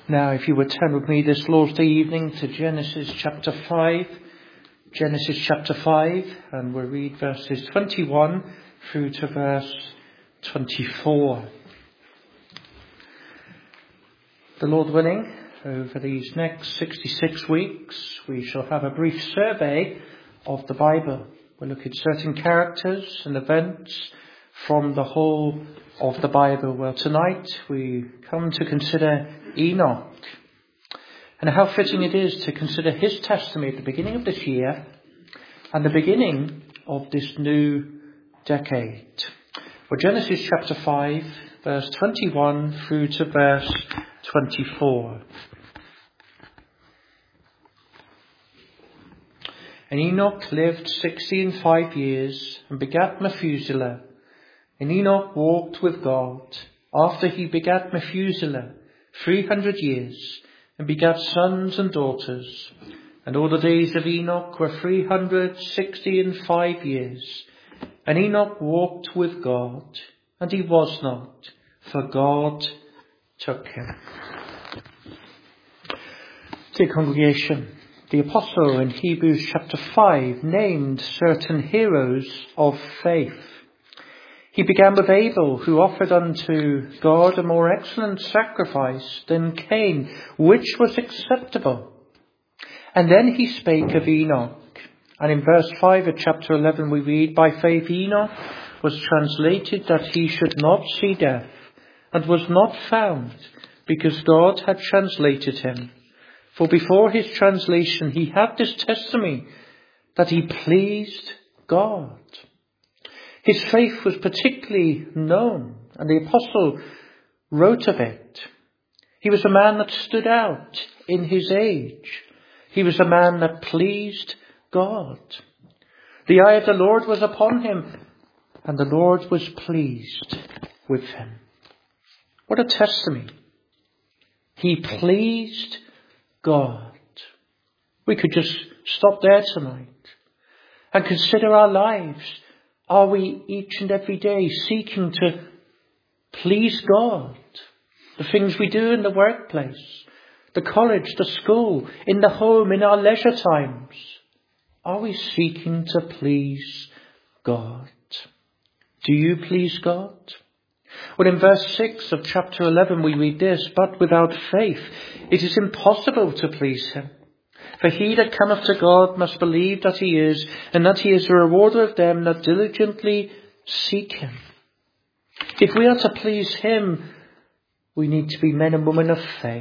Now, if you would turn with me this Lord's Day evening to Genesis chapter 5. Genesis chapter 5, and we'll read verses 21 through to verse 24. The Lord willing, over these next 66 weeks, we shall have a brief survey of the Bible. We'll look at certain characters and events from the whole of the Bible. Well, tonight we come to consider Enoch, and how fitting it is to consider his testimony at the beginning of this year and the beginning of this new decade. Well, Genesis chapter 5, verse 21 through to verse 24. And Enoch lived 65 years and begat Methuselah. And Enoch walked with God after he begat Methuselah 300 years, and begat sons and daughters. And all the days of Enoch were 365 years. And Enoch walked with God, and he was not, for God took him. Dear congregation, the apostle in Hebrews chapter 5 named certain heroes of faith. He began with Abel, who offered unto God a more excellent sacrifice than Cain, which was acceptable. And then he spake of Enoch. And in verse 5 of chapter 11 we read, By faith Enoch was translated that he should not see death, and was not found, because God had translated him. For before his translation he had this testimony, that he pleased God. His faith was particularly known, and the apostle wrote of it. He was a man that stood out in his age. He was a man that pleased God. The eye of the Lord was upon him, and the Lord was pleased with him. What a testimony. He pleased God. We could just stop there tonight and consider our lives. Are we each and every day seeking to please God? The things we do in the workplace, the college, the school, in the home, in our leisure times. Are we seeking to please God? Do you please God? Well, in verse 6 of chapter 11 we read this, But without faith it is impossible to please him. For he that cometh to God must believe that he is, and that he is a rewarder of them that diligently seek him. If we are to please him, we need to be men and women of faith.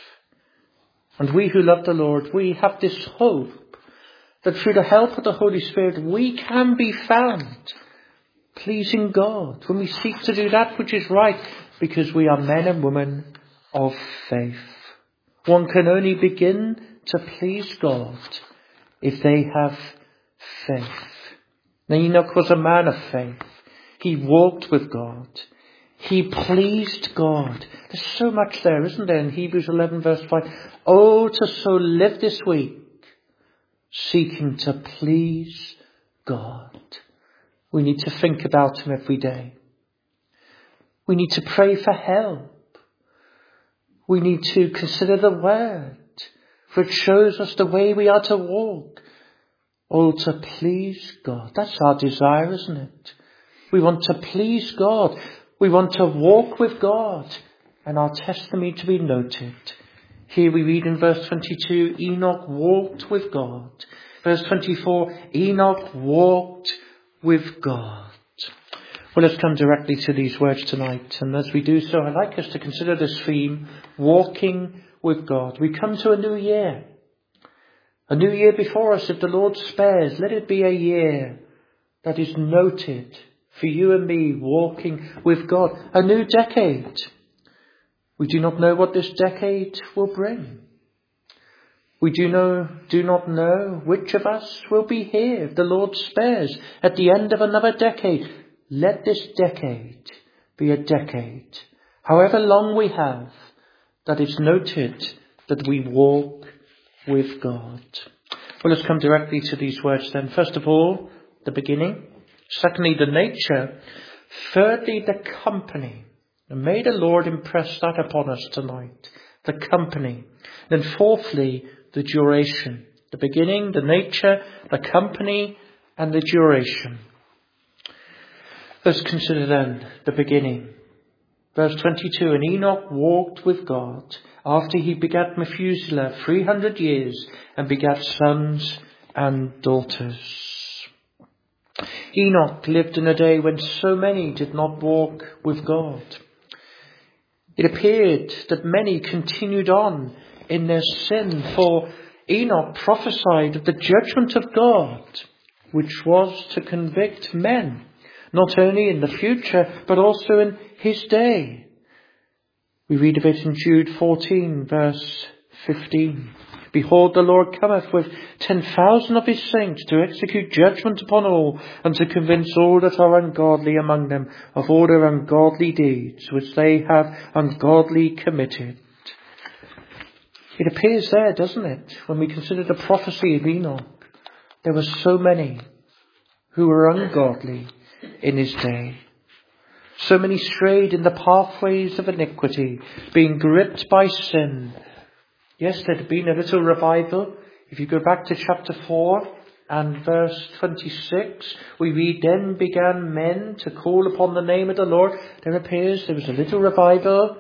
And we who love the Lord, we have this hope that through the help of the Holy Spirit we can be found pleasing God when we seek to do that which is right, because we are men and women of faith. One can only begin to please God if they have faith. Now, Enoch was a man of faith. He walked with God. He pleased God. There's so much there, isn't there, in Hebrews 11 verse 5. Oh, to so live this week, seeking to please God. We need to think about him every day. We need to pray for help. We need to consider the word, for it shows us the way we are to walk. Oh, to please God. That's our desire, isn't it? We want to please God. We want to walk with God, and our testimony to be noted. Here we read in verse 22, Enoch walked with God. Verse 24, Enoch walked with God. Well, let's come directly to these words tonight. And as we do so, I'd like us to consider this theme, walking with God. We come to a new year. A new year before us, if the Lord spares. Let it be a year that is noted for you and me walking with God. A new decade. We do not know what this decade will bring. We do not know which of us will be here if the Lord spares at the end of another decade. Let this decade be a decade, however long we have, that is noted that we walk with God. Well, let's come directly to these words then. First of all, the beginning. Secondly, the nature. Thirdly, the company. And may the Lord impress that upon us tonight. the company. Then fourthly, the duration. The beginning, the nature, the company, and the duration. Let's consider then the beginning. Verse 22, and Enoch walked with God after he begat Methuselah 300 years and begat sons and daughters. Enoch lived in a day when so many did not walk with God. It appeared that many continued on in their sin, for Enoch prophesied of the judgment of God, which was to convict men, not only in the future, but also in his day. We read of it in Jude 14, verse 15. Behold, the Lord cometh with 10,000 of his saints to execute judgment upon all, and to convince all that are ungodly among them of all their ungodly deeds, which they have ungodly committed. It appears there, doesn't it, when we consider the prophecy of Enoch, there were so many who were ungodly in his day. So many strayed in the pathways of iniquity, being gripped by sin. Yes, there had been a little revival. If you go back to chapter 4 and verse 26, we read, then began men to call upon the name of the Lord. There appears there was a little revival.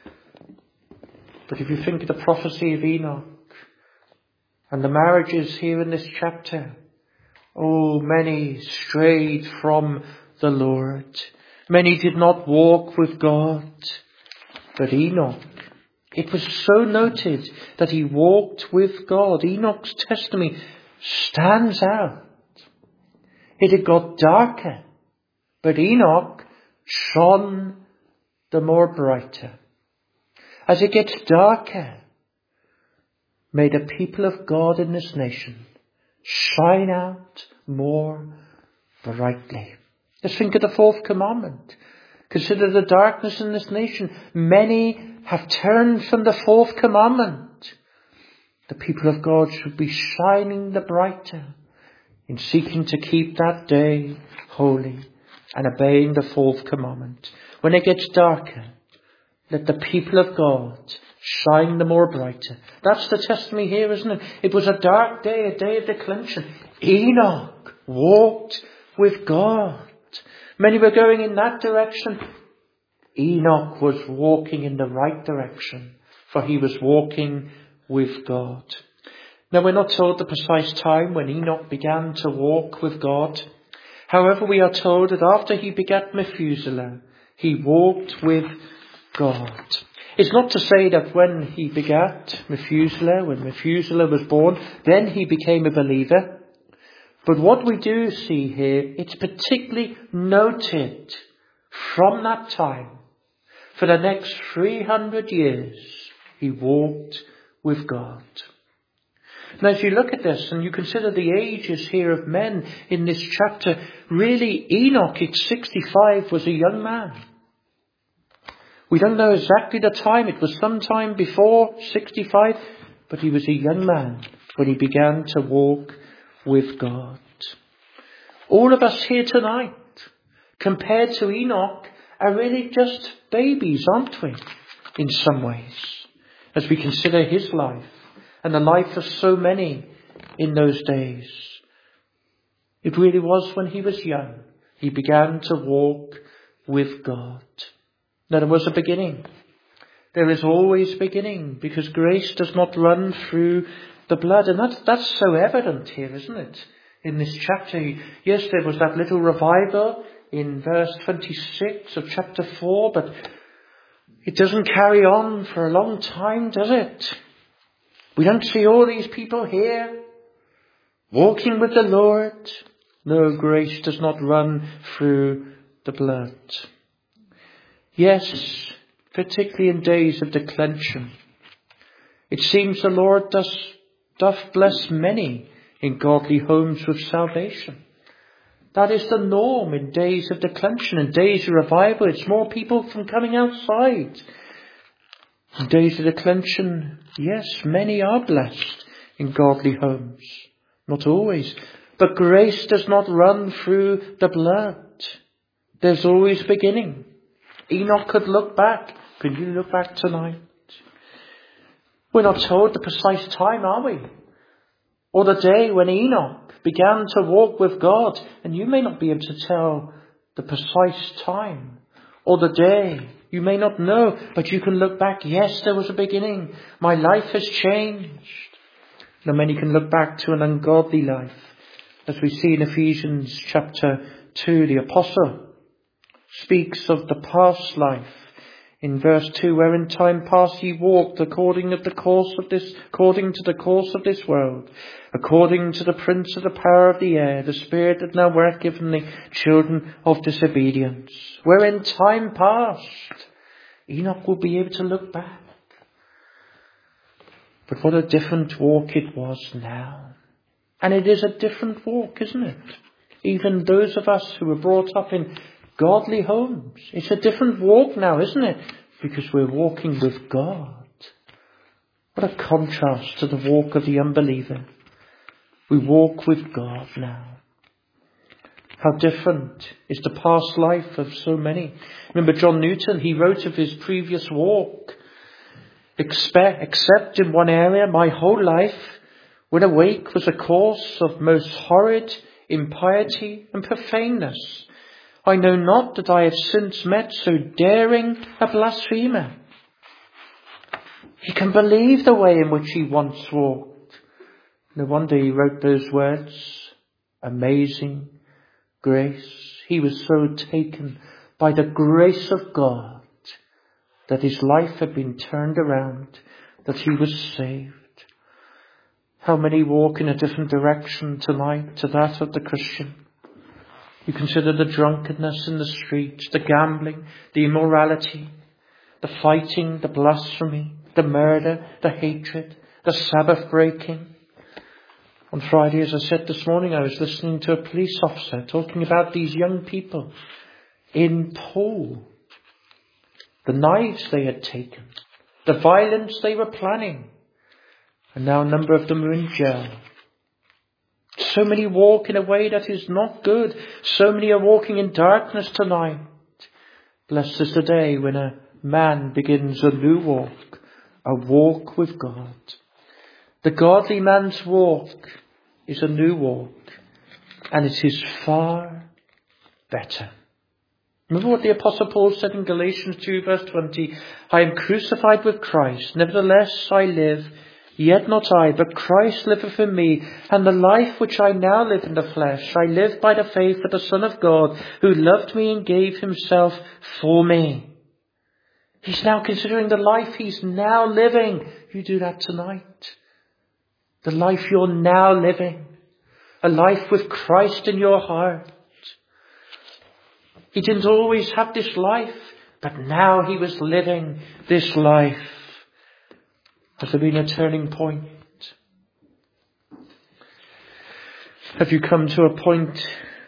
But if you think of the prophecy of Enoch and the marriages here in this chapter, oh, many strayed from the Lord. Many did not walk with God. But Enoch, it was so noted that he walked with God. Enoch's testimony stands out. It had got darker, but Enoch shone the more brighter. As it gets darker, may the people of God in this nation shine out more brightly. Let's think of the fourth commandment. Consider the darkness in this nation. Many have turned from the fourth commandment. The people of God should be shining the brighter in seeking to keep that day holy and obeying the fourth commandment. When it gets darker, let the people of God shine the more brighter. That's the testimony here, isn't it? It was a dark day, a day of declension. Enoch walked with God. Many were going in that direction. Enoch was walking in the right direction, for he was walking with God. Now, we're not told the precise time when Enoch began to walk with God. However, we are told that after he begat Methuselah, he walked with God. It's not to say that when he begat Methuselah, when Methuselah was born, then he became a believer. But what we do see here, it's particularly noted from that time. For the next 300 years, he walked with God. Now, as you look at this and you consider the ages here of men in this chapter, really Enoch at 65 was a young man. We don't know exactly the time. It was sometime before 65, but he was a young man when he began to walk with God. All of us here tonight, compared to Enoch, are really just babies, aren't we? In some ways, as we consider his life and the life of so many in those days. It really was when he was young, he began to walk with God. Now, there was a beginning. There is always a beginning, because grace does not run through the blood. And that's so evident here, isn't it? In this chapter. Yes, there was that little revival in verse 26 of chapter 4, but it doesn't carry on for a long time, does it? We don't see all these people here walking with the Lord. No, grace does not run through the blood. Yes, particularly in days of declension, it seems the Lord doth bless many in godly homes with salvation. That is the norm in days of declension, in days of revival. It's more people from coming outside. In days of declension, yes, many are blessed in godly homes. Not always. But grace does not run through the blood. There's always a beginning. Enoch could look back. Could you look back tonight? We're not told the precise time, are we? Or the day when Enoch began to walk with God. And you may not be able to tell the precise time or the day. You may not know, but you can look back. Yes, there was a beginning. My life has changed. Now many can look back to an ungodly life. As we see in Ephesians chapter 2, the apostle speaks of the past life. In verse 2, where in time past ye walked according to the course of this world, according to the prince of the power of the air, the spirit that now worketh in the children of disobedience. Where in time past, Enoch will be able to look back. But what a different walk it was now. And it is a different walk, isn't it? Even those of us who were brought up in godly homes. It's a different walk now, isn't it? Because we're walking with God. What a contrast to the walk of the unbeliever. We walk with God now. How different is the past life of so many. Remember John Newton, he wrote of his previous walk. Except in one area, my whole life, when awake, was a course of most horrid impiety and profaneness. I know not that I have since met so daring a blasphemer. He can believe the way in which he once walked. No wonder he wrote those words, amazing grace. He was so taken by the grace of God that his life had been turned around, that he was saved. How many walk in a different direction tonight to that of the Christian? You consider the drunkenness in the streets, the gambling, the immorality, the fighting, the blasphemy, the murder, the hatred, the Sabbath breaking. On Friday, as I said this morning, I was listening to a police officer talking about these young people in Poole. The knives they had taken, the violence they were planning. And now a number of them are in jail. So many walk in a way that is not good. So many are walking in darkness tonight. Blessed is the day when a man begins a new walk, a walk with God. The godly man's walk is a new walk, and it is far better. Remember what the Apostle Paul said in Galatians 2 verse 20, I am crucified with Christ, nevertheless I live, yet not I, but Christ liveth in me, and the life which I now live in the flesh, I live by the faith of the Son of God, who loved me and gave himself for me. He's now considering the life he's now living. You do that tonight. The life you're now living. A life with Christ in your heart. He didn't always have this life, but now he was living this life. Has there been a turning point? Have you come to a point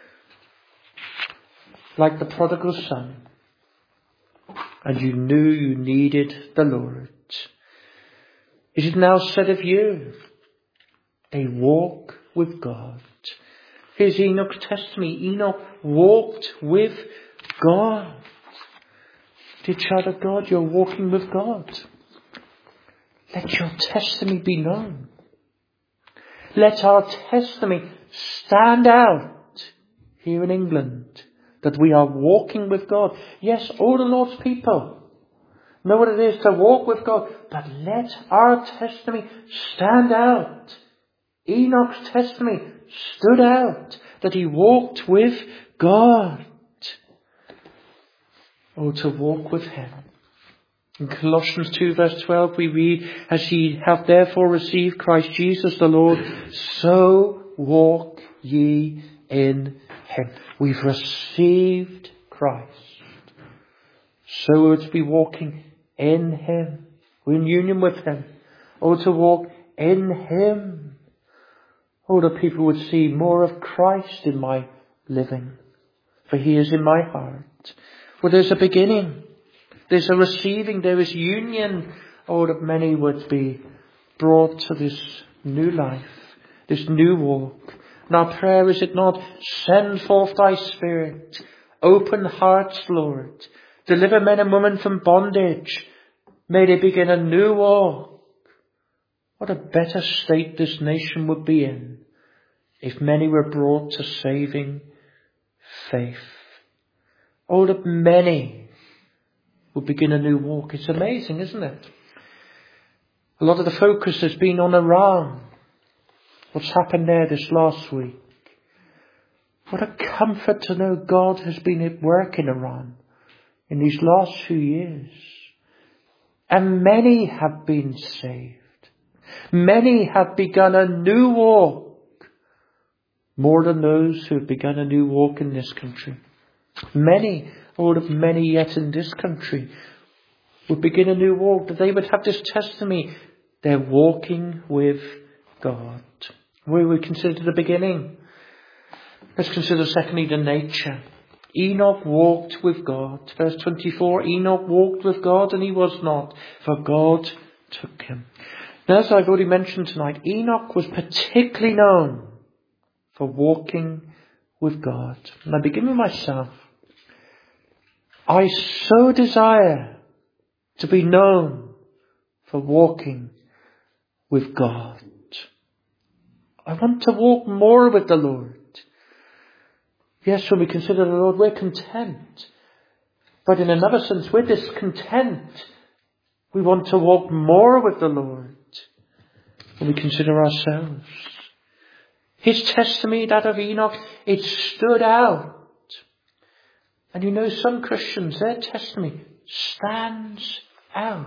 like the prodigal son, and you knew you needed the Lord? Is it now said of you, a walk with God? Here's Enoch's testimony. Enoch walked with God. Dear child of God, you're walking with God. Let your testimony be known. Let our testimony stand out here in England, that we are walking with God. Yes, all the Lord's people know what it is to walk with God, but let our testimony stand out. Enoch's testimony stood out, that he walked with God. Oh, to walk with him. In Colossians 2 verse 12 we read, as ye have therefore received Christ Jesus the Lord, so walk ye in him. We've received Christ. So we're to be walking in him. We're in union with him. Oh, to walk in him. Oh, that people would see more of Christ in my living, for he is in my heart. Well, there's a beginning. There's a receiving. There is union. Oh, that many would be brought to this new life, this new walk. And our prayer, is it not, send forth thy Spirit. Open hearts, Lord. Deliver men and women from bondage. May they begin a new walk. what a better state this nation would be in if many were brought to saving faith. Oh, that many would begin a new walk. It's amazing, isn't it? A lot of the focus has been on Iran. What's happened there this last week. What a comfort to know God has been at work in Iran in these last few years. And many have been saved. Many have begun a new walk, more than those who have begun a new walk in this country. Many, all of many yet in this country, would begin a new walk, that they would have this testimony. They're walking with God. We would consider the beginning. Let's consider secondly the nature. Enoch walked with God. Verse 24, Enoch walked with God and he was not, for God took him. Now, as I've already mentioned tonight, Enoch was particularly known for walking with God. And I begin with myself. I so desire to be known for walking with God. I want to walk more with the Lord. Yes, when we consider the Lord, we're content. But in another sense, we're discontent. We want to walk more with the Lord when we consider ourselves. His testimony, that of Enoch, it stood out. And you know, some Christians, their testimony stands out.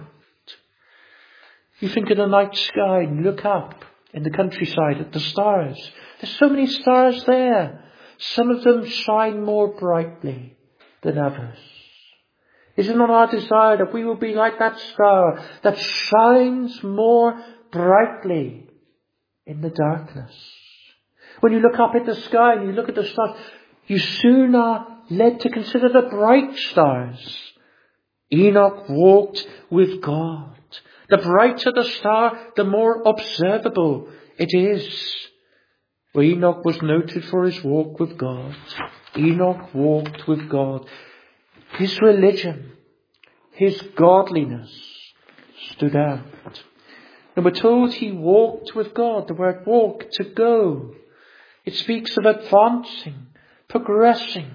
You think of the night sky and look up in the countryside at the stars. There's so many stars there. Some of them shine more brightly than others. Is it not our desire that we will be like that star that shines more brightly in the darkness? When you look up at the sky and you look at the stars, you soon are led to consider the bright stars. Enoch walked with God. The brighter the star, the more observable it is. Well, Enoch was noted for his walk with God. Enoch walked with God. His religion, his godliness stood out. And we're told he walked with God. The word walk, to go. It speaks of advancing, progressing.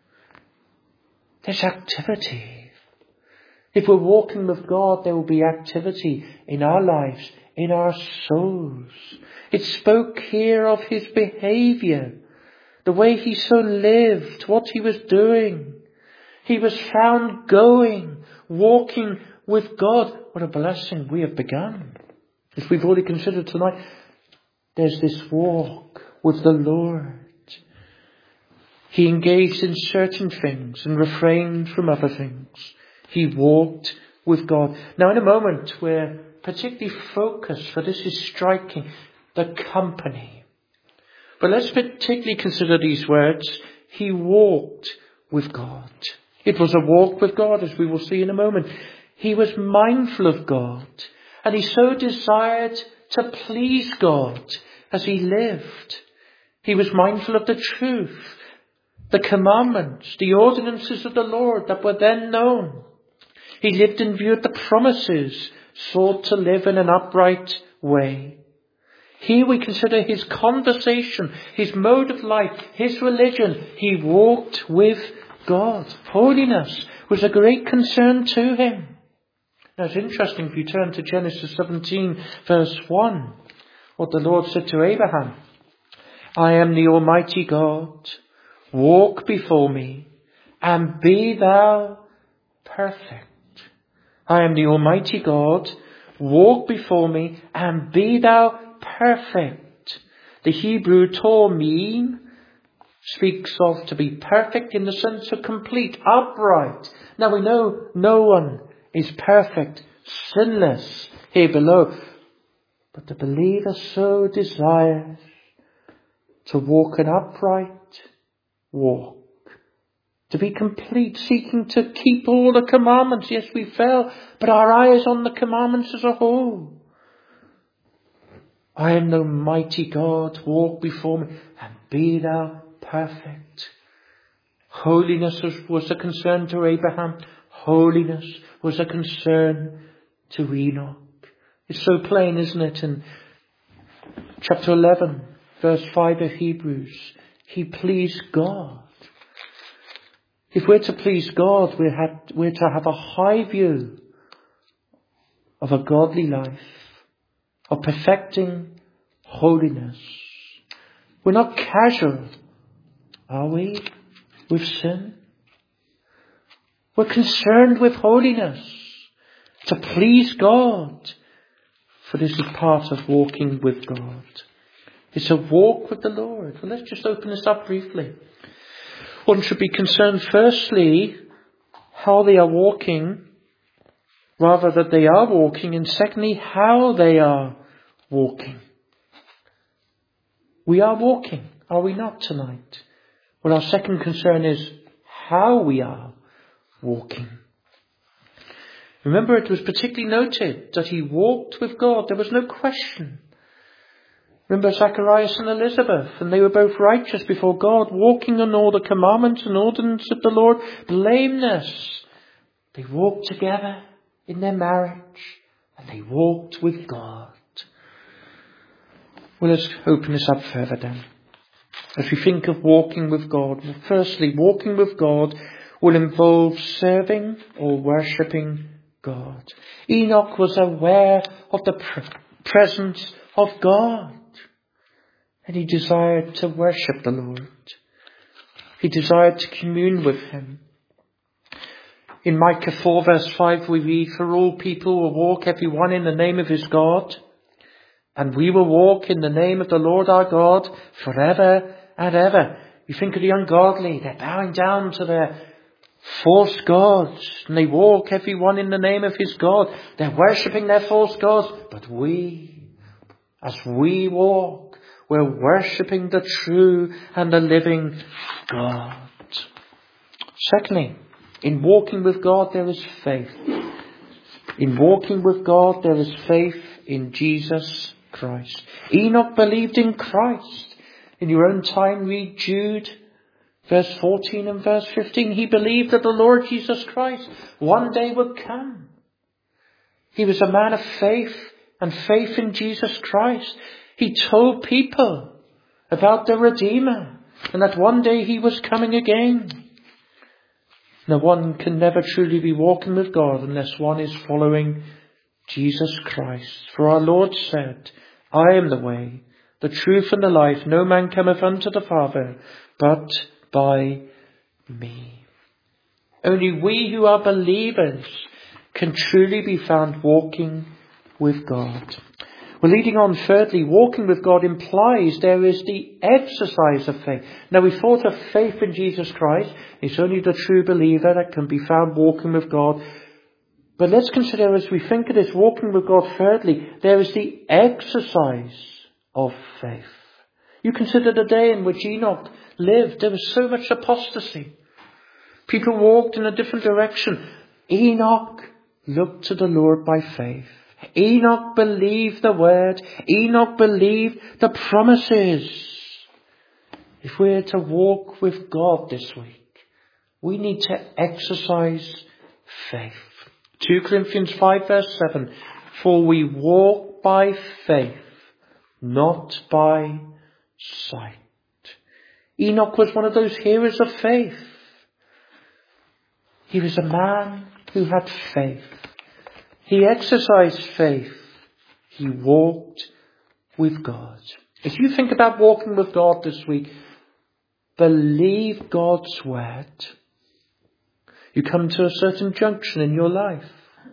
There's activity. If we're walking with God, there will be activity in our lives, in our souls. It spoke here of his behaviour, the way he so lived, what he was doing. He was found going, walking with God. What a blessing we have begun. As we've already considered tonight, there's this walk with the Lord. He engaged in certain things and refrained from other things. He walked with God. Now in a moment we're particularly focused, for this is striking, the company. But let's particularly consider these words. He walked with God. It was a walk with God, as we will see in a moment. He was mindful of God, and he so desired to please God as he lived. He was mindful of the truth, the commandments, the ordinances of the Lord that were then known. He lived in view of the promises, sought to live in an upright way. Here we consider his conversation, his mode of life, his religion. He walked with God. Holiness was a great concern to him. Now it's interesting if you turn to Genesis 17 verse 1, what the Lord said to Abraham. I am the Almighty God. Walk before me and be thou perfect. I am the Almighty God. Walk before me and be thou perfect. The Hebrew Torah speaks of to be perfect in the sense of complete, upright. Now we know no one is perfect, sinless here below. But the believer so desires to walk an upright walk. To be complete, seeking to keep all the commandments. Yes, we fell, but our eye is on the commandments as a whole. I am the mighty God, walk before me and be thou perfect. Holiness was a concern to Abraham. Holiness was a concern to Enoch. It's so plain, isn't it? In chapter 11, verse 5 of Hebrews, he pleased God. If we're to please God, we're to have a high view of a godly life, of perfecting holiness. We're not casual, are we, with sin? We're concerned with holiness, to please God. For this is part of walking with God. It's a walk with the Lord. Well, let's just open this up briefly. One should be concerned firstly how they are walking, rather that they are walking, and secondly how they are walking. We are walking, are we not tonight? Well, our second concern is how we are walking. Remember, it was particularly noted that he walked with God. There was no question. Remember Zacharias and Elizabeth, and they were both righteous before God, walking on all the commandments and ordinances of the Lord, blameless. They walked together in their marriage, and they walked with God. Well, let's open this up further then. As we think of walking with God, well, firstly, walking with God will involve serving or worshipping God. Enoch was aware of the presence of God, and he desired to worship the Lord. He desired to commune with him. In Micah 4 verse 5 we read, "For all people will walk, every one in the name of his God, and we will walk in the name of the Lord our God forever and ever." You think of the ungodly, they're bowing down to their false gods, and they walk every one in the name of his God. They're worshipping their false gods, but as we walk, we're worshipping the true and the living God. Secondly, in walking with God there is faith. In walking with God there is faith in Jesus Christ. Enoch believed in Christ. In your own time, read Jude verse 14 and verse 15. He believed that the Lord Jesus Christ one day would come. He was a man of faith and faith in Jesus Christ. He told people about the Redeemer and that one day he was coming again. Now, one can never truly be walking with God unless one is following Jesus Christ. For our Lord said, "I am the way, the truth and the life. No man cometh unto the Father but by me." Only we who are believers can truly be found walking with God. Well, leading on, thirdly, walking with God implies there is the exercise of faith. Now, we thought of faith in Jesus Christ. It's only the true believer that can be found walking with God. But let's consider, as we think of this walking with God, thirdly, there is the exercise of faith. You consider the day in which Enoch lived. There was so much apostasy. People walked in a different direction. Enoch looked to the Lord by faith. Enoch believed the word. Enoch believed the promises. If we're to walk with God this week, we need to exercise faith. 2 Corinthians 5 verse 7. "For we walk by faith, not by sight." Enoch was one of those heroes of faith. He was a man who had faith. He exercised faith. He walked with God. If you think about walking with God this week, believe God's word. You come to a certain junction in your life.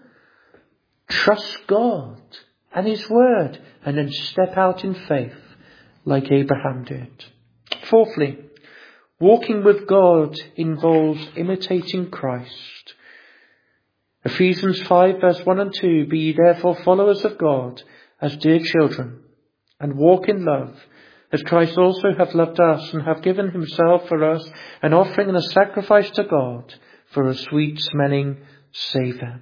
Trust God and his word, and then step out in faith like Abraham did. Fourthly, walking with God involves imitating Christ. Ephesians 5 verse 1 and 2, "Be ye therefore followers of God as dear children, and walk in love, as Christ also hath loved us, and hath given himself for us, an offering and a sacrifice to God, for a sweet smelling savour."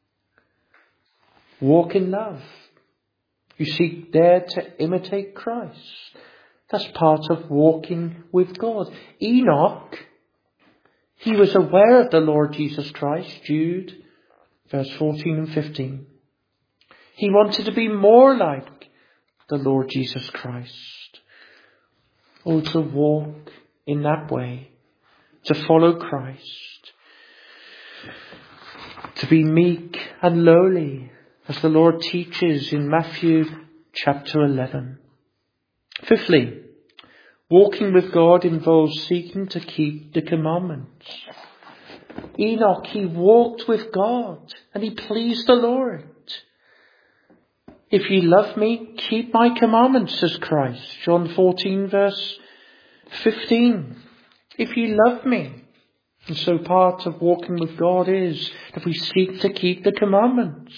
Walk in love. You seek there to imitate Christ. That's part of walking with God. Enoch, he was aware of the Lord Jesus Christ, Jude verse 14 and 15. He wanted to be more like the Lord Jesus Christ. Oh, to walk in that way, to follow Christ, to be meek and lowly, as the Lord teaches in Matthew chapter 11. Fifthly, walking with God involves seeking to keep the commandments. Enoch, he walked with God and he pleased the Lord. If ye love me, keep my commandments, says Christ. John 14 verse 15. If ye love me. And so part of walking with God is that we seek to keep the commandments.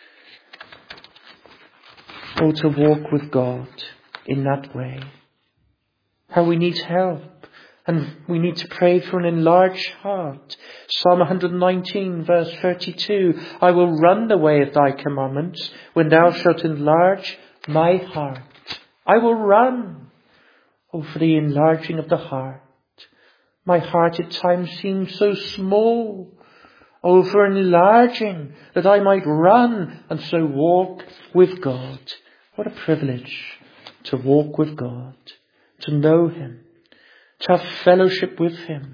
Or to walk with God in that way. How we need help. And we need to pray for an enlarged heart. Psalm 119 verse 32. I will run the way of thy commandments when thou shalt enlarge my heart. I will run. Oh, for the enlarging of the heart. My heart at times seems so small. Oh, for enlarging that I might run and so walk with God. What a privilege to walk with God, to know Him, to have fellowship with Him.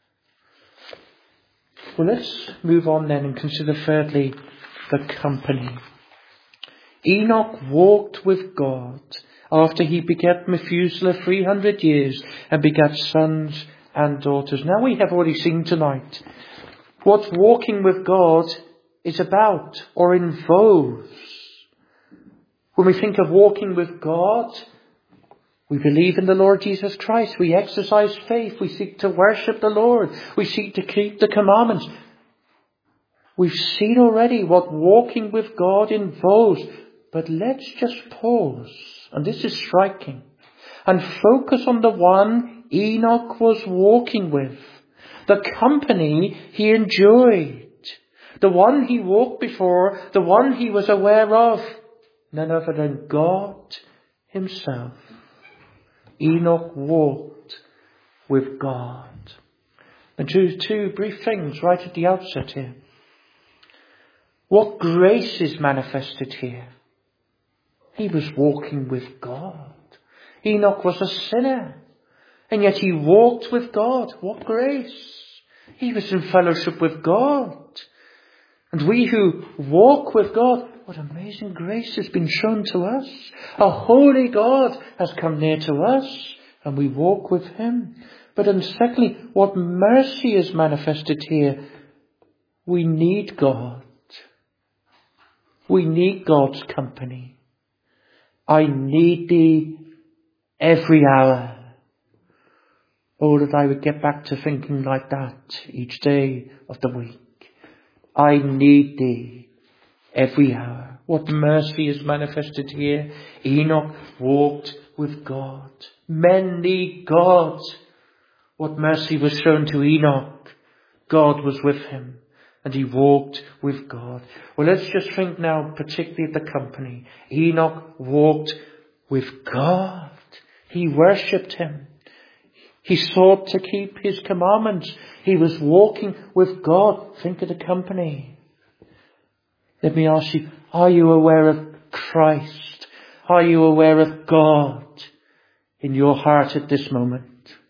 Well, let's move on then and consider thirdly the company. Enoch walked with God after he begat Methuselah 300 years and begat sons and daughters. Now we have already seen tonight what walking with God is about or involves. When we think of walking with God, we believe in the Lord Jesus Christ. We exercise faith. We seek to worship the Lord. We seek to keep the commandments. We've seen already what walking with God involves. But let's just pause, and this is striking, and focus on the one Enoch was walking with. The company he enjoyed. The one he walked before. The one he was aware of. None other than God Himself. Enoch walked with God. And two brief things right at the outset here. What grace is manifested here? He was walking with God. Enoch was a sinner, and yet he walked with God. What grace! He was in fellowship with God. And we who walk with God, what amazing grace has been shown to us. A holy God has come near to us, and we walk with Him. But then secondly, what mercy is manifested here. We need God. We need God's company. I need Thee every hour. Oh, that I would get back to thinking like that each day of the week. I need Thee every hour. What mercy is manifested here. Enoch walked with God. Men need God. What mercy was shown to Enoch. God was with him, and he walked with God. Well, let's just think now particularly of the company. Enoch walked with God. He worshipped Him. He sought to keep His commandments. He was walking with God. Think of the company. Let me ask you, are you aware of Christ? Are you aware of God in your heart at this moment?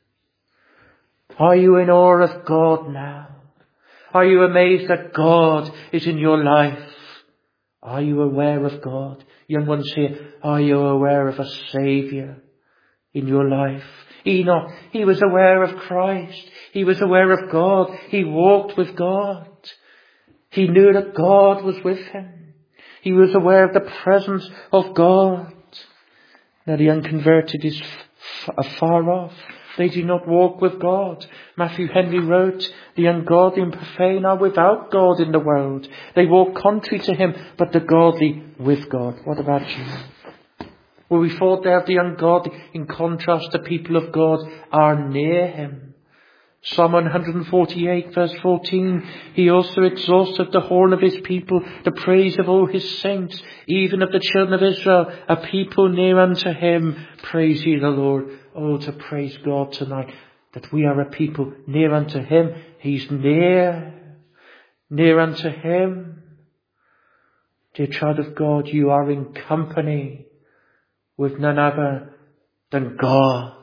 Are you in awe of God now? Are you amazed that God is in your life? Are you aware of God? Young ones here, are you aware of a Saviour in your life? Enoch, he was aware of Christ. He was aware of God. He walked with God. He knew that God was with him. He was aware of the presence of God. Now the unconverted is afar off. They do not walk with God. Matthew Henry wrote, the ungodly and profane are without God in the world. They walk contrary to Him, but the godly with God. What about you? Well, we thought there of the ungodly. In contrast, the people of God are near Him. Psalm 148 verse 14, He also exhausteth the horn of His people, the praise of all His saints, even of the children of Israel, a people near unto Him. Praise ye the Lord. Oh, to praise God tonight, that we are a people near unto Him. He's near unto Him. Dear child of God, you are in company with none other than God.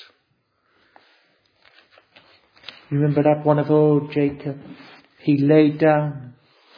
You remember that one of old, Jacob? He laid down.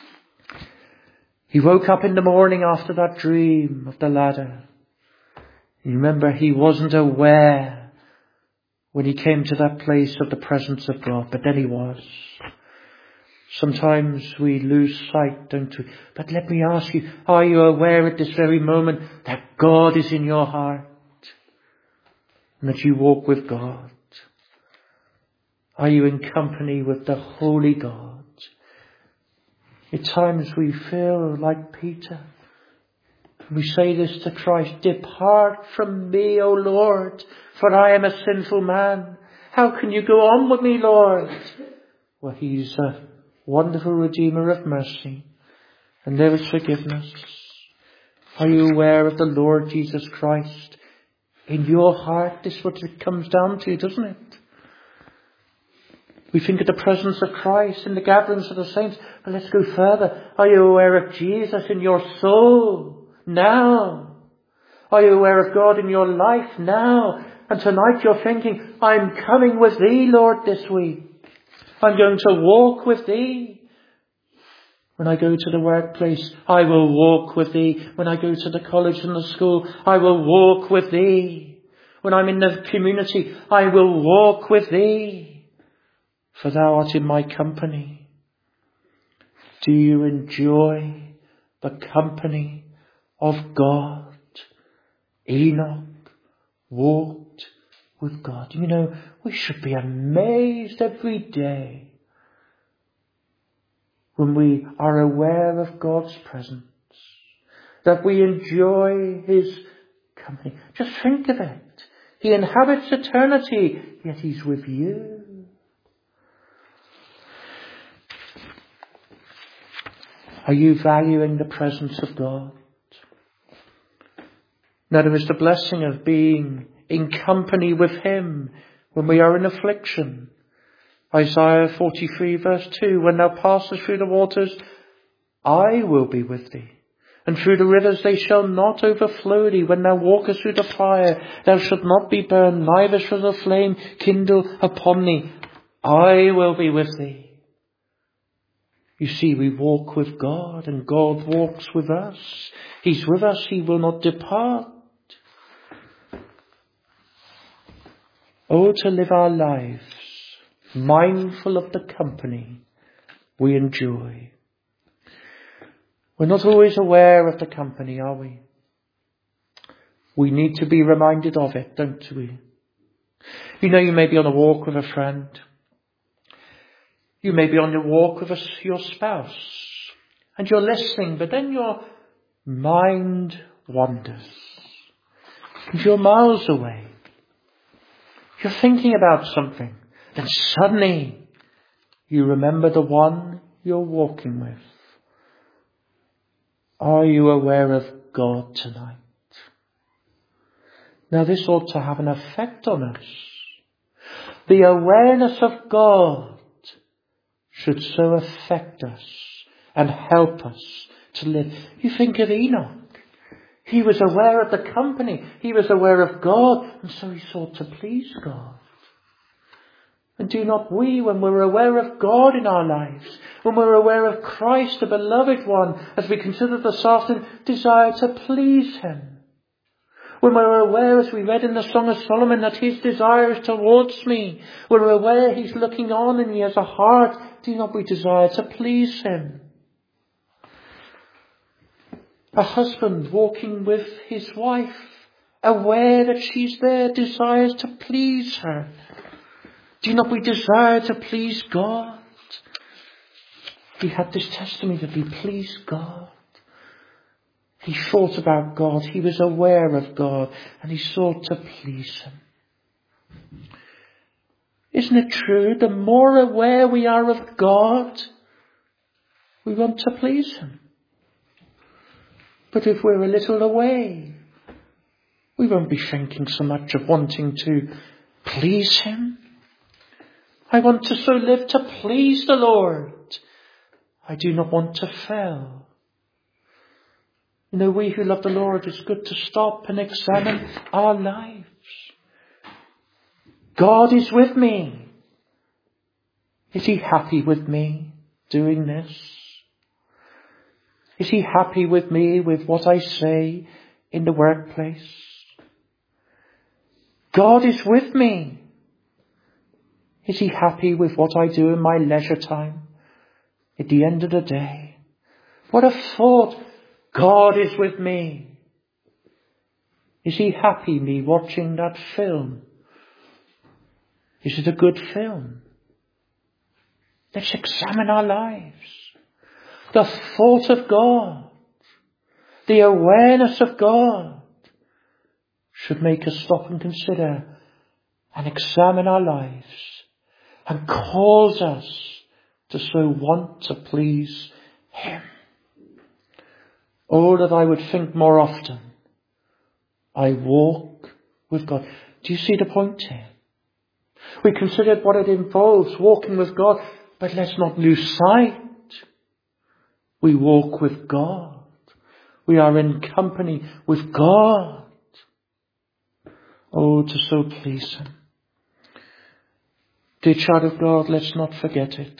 He woke up in the morning after that dream of the ladder. You remember he wasn't aware when he came to that place of the presence of God, but then he was. Sometimes we lose sight, don't we? But let me ask you, are you aware at this very moment that God is in your heart and that you walk with God? Are you in company with the Holy God? At times we feel like Peter. We say this to Christ, depart from me, O Lord, for I am a sinful man. How can you go on with me, Lord? Well, he's a wonderful Redeemer of mercy, and there is forgiveness. Are you aware of the Lord Jesus Christ in your heart? This is what it comes down to, doesn't it? We think of the presence of Christ in the gatherings of the saints, but let's go further. Are you aware of Jesus in your soul now? Are you aware of God in your life now? And tonight you're thinking, I'm coming with thee, Lord, this week. I'm going to walk with thee. When I go to the workplace, I will walk with thee. When I go to the college and the school, I will walk with thee. When I'm in the community, I will walk with thee. For thou art in my company. Do you enjoy the company of God? Enoch walked with God. You know, we should be amazed every day when we are aware of God's presence, that we enjoy his company. Just think of it. He inhabits eternity, yet he's with you. Are you valuing the presence of God? Now there is the blessing of being in company with him when we are in affliction. Isaiah 43 verse 2, when thou passest through the waters, I will be with thee. And through the rivers they shall not overflow thee. When thou walkest through the fire, thou shalt not be burned, neither shall the flame kindle upon thee. I will be with thee. You see, we walk with God and God walks with us. He's with us, he will not depart. Oh, to live our lives mindful of the company we enjoy. We're not always aware of the company, are we? We need to be reminded of it, don't we? You know, you may be on a walk with a friend. You may be on your walk with your spouse. And you're listening, but then your mind wanders. And you're miles away. You're thinking about something. Then suddenly you remember the one you're walking with. Are you aware of God tonight? Now this ought to have an effect on us. The awareness of God should so affect us and help us to live. You think of Enoch. He was aware of the company. He was aware of God, and so he sought to please God. And do not we, when we're aware of God in our lives, when we're aware of Christ, the beloved one, as we consider this afternoon, desire to please him? When we're aware, as we read in the Song of Solomon, that his desire is towards me, we're aware he's looking on and he has a heart, do not we desire to please him? A husband walking with his wife, aware that she's there, desires to please her. Do not we desire to please God? He had this testimony that he pleased God. He thought about God. He was aware of God. And he sought to please him. Isn't it true? The more aware we are of God, we want to please him. But if we're a little away, we won't be thinking so much of wanting to please him. I want to so live to please the Lord. I do not want to fail. You know, we who love the Lord, it's good to stop and examine our lives. God is with me. Is he happy with me doing this? Is he happy with me with what I say in the workplace? God is with me. Is he happy with what I do in my leisure time at the end of the day? What a thought. God is with me. Is he happy me watching that film? Is it a good film? Let's examine our lives. The thought of God, the awareness of God should make us stop and consider and examine our lives, and cause us to so want to please him. Oh, that I would think more often, I walk with God. Do you see the point here? We considered what it involves, walking with God, but let's not lose sight. We walk with God. We are in company with God. Oh, to so please him. Dear child of God, let's not forget it.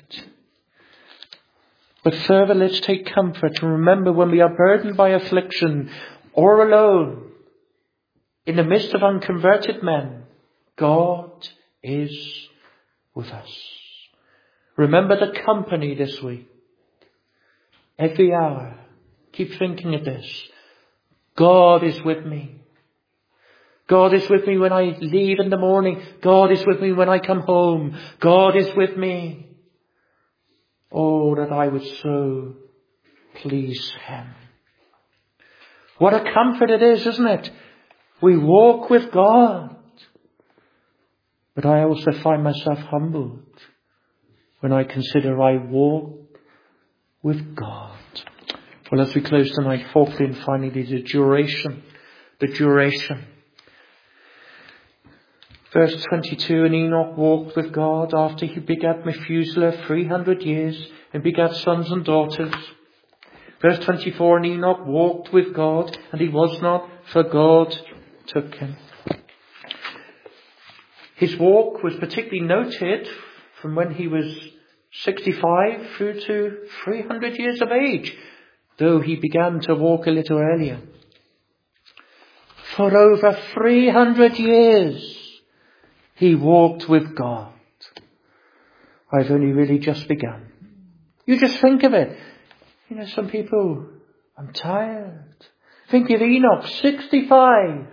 But further, let's take comfort and remember, when we are burdened by affliction or alone in the midst of unconverted men, God is with us. Remember the company this week. Every hour, keep thinking of this. God is with me. God is with me when I leave in the morning. God is with me when I come home. God is with me. Oh, that I would so please him. What a comfort it is, isn't it? We walk with God. But I also find myself humbled when I consider I walk with God. Well, as we close tonight, fourthly and finally, the duration. The duration. Verse 22, and Enoch walked with God after he begat Methuselah 300 years and begat sons and daughters. Verse 24, and Enoch walked with God, and he was not, for God took him. His walk was particularly noted from when he was 65 through to 300 years of age, though he began to walk a little earlier. For over 300 years, he walked with God. I've only really just begun. You just think of it. You know, some people, I'm tired. Think of Enoch, 65.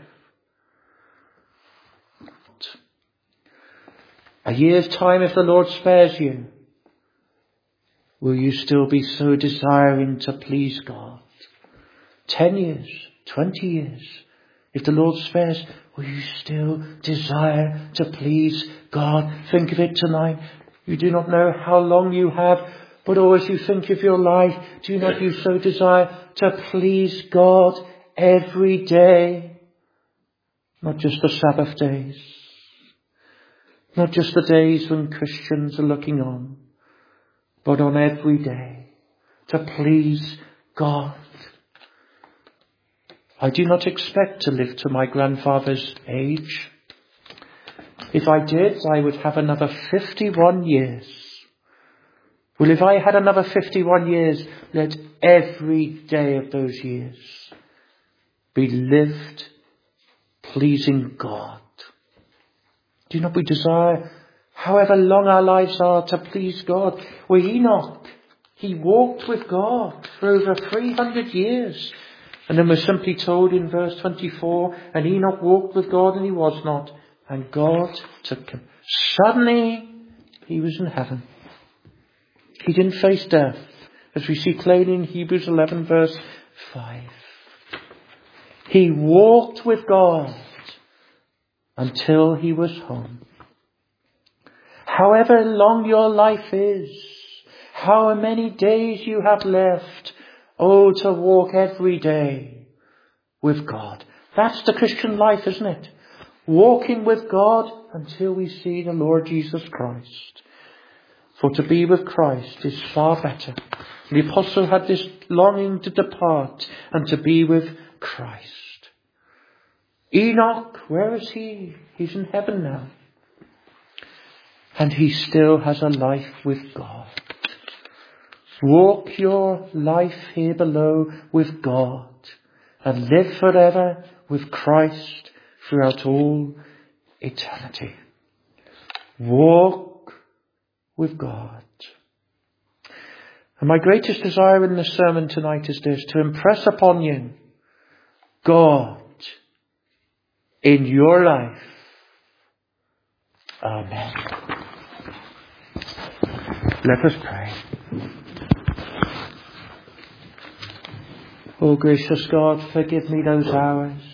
A year's time, if the Lord spares you, will you still be so desiring to please God? 10 years, 20 years, if the Lord spares, will you still desire to please God? Think of it tonight. You do not know how long you have, but as you think of your life, do not you so desire to please God every day? Not just the Sabbath days. Not just the days when Christians are looking on, but on every day to please God. I do not expect to live to my grandfather's age. If I did, I would have another 51 years. Well, if I had another 51 years, let every day of those years be lived pleasing God. Do not we desire, however long our lives are, to please God? Well, Enoch, he walked with God for over 300 years. And then we're simply told in verse 24, and Enoch walked with God and he was not, and God took him. Suddenly, he was in heaven. He didn't face death, as we see plainly in Hebrews 11 verse 5. He walked with God until he was home. However long your life is, how many days you have left, oh, to walk every day with God. That's the Christian life, isn't it? Walking with God until we see the Lord Jesus Christ. For to be with Christ is far better. And the apostle had this longing to depart and to be with Christ. Enoch, where is he? He's in heaven now. And he still has a life with God. Walk your life here below with God and live forever with Christ throughout all eternity. Walk with God. And my greatest desire in the sermon tonight is this, to impress upon you God in your life. Amen. Let us pray. Oh gracious God, forgive me those hours